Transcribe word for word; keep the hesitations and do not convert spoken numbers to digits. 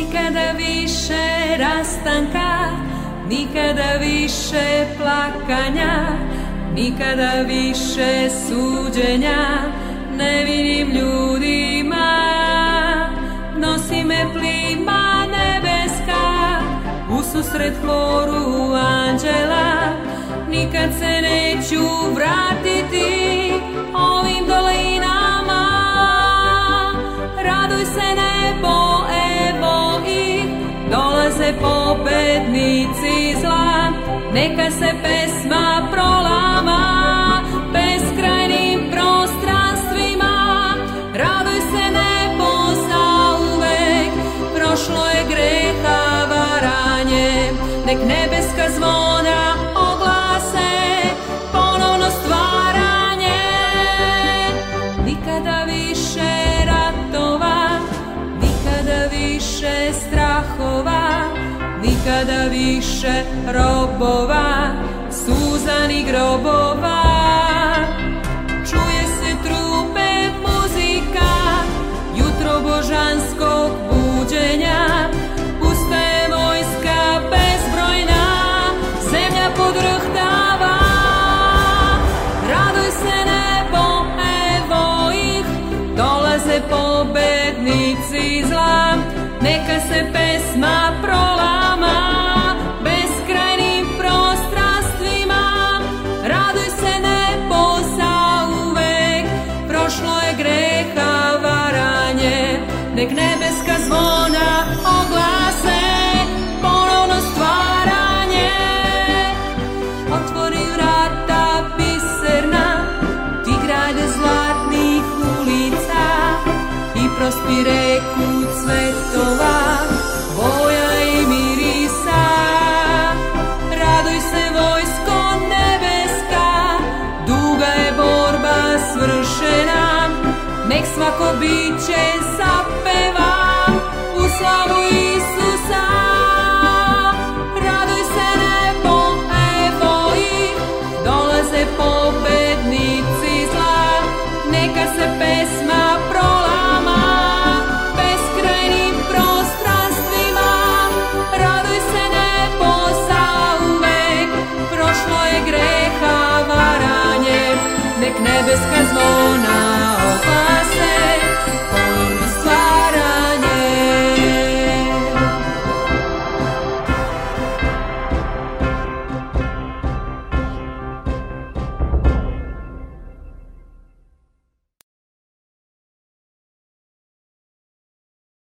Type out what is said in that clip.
Nikada više rastanka, nikada više plakanja, nikada više suđenja nevinim ljudima. Nosi me plima nebeska ususret horu anđela, nikad se neću vratiti ovim dolinama. Raduj se nebo, evo ih, dolaze pobednici zla, neka se pesma prolama beskrajnim prostranstvima. Raduj se nebo zauvek, prošlo je greha varanje, nek nebeska zvona oglase ponovno stvaranje. Nikada više ratova, nikada više strahova, nikada više robova, suza ni grobova. Čuje se trupe muzika, jutro božanskog buđenja, ustaje vojska bezbrojna, zemlja podrhtava. Raduj se nebo, evo ih, dolaze pobednici zla, neka se pesma prolama beskrajnim prostranstvima. Raduj se nebo zauvek, prošlo je greha varanje, nek nebeska zvona oglase ponovno stvaranje. Otvori vrata biserna, ti grade zlatnih ulica, i prospi reku cvetova, boja i mirisa. Raduj se vojsko nebeska, duga je borba svršena, nek svako biće zapeva u slavu Isusa. Raduj se nebo, evo ih, dolaze pobednici zla, neka se pesma prolama beskrajnim prostranstvima. Raduj se nebo zauvek, prošlo je greha varanje, nek nebeska zvona